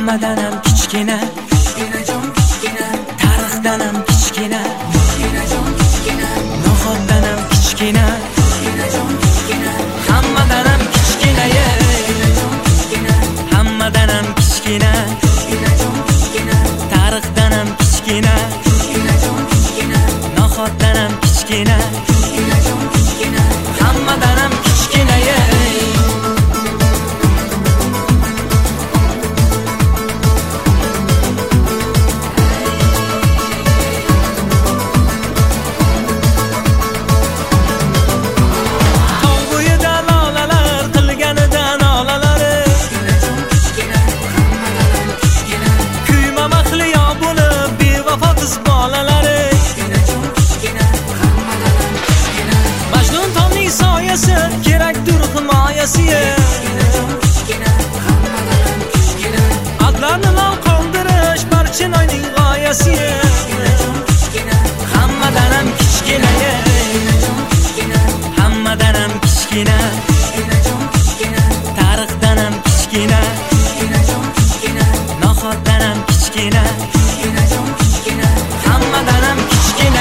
Hammadan ham kichkina, Kichkinajon kichkina, tarixdan ham kichkina, kichkinajon kichkina, nohotdan ham kichkina, kichkinajon kichkina, hammadan ham kichkina, kichkinajon kichkina, hammadan ham kichkina, kichkinajon kichkina, tarixdan ham kichkina, kichkinajon kichkina, nohotdan ham kichkina, kichkinajon kichkina, hammadan ham kichkina. Kerakdir himoyasiga, adlarni lol qoldirish Barchinoyning g'oyasiga. Hammadan ham kichkina, hammadan ham kichkina, tarixdan ham kichkina, nohotdan ham kichkina, hammadan ham kichkina.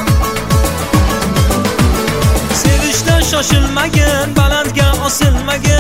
Shoshilmagin, balandga osilmagin,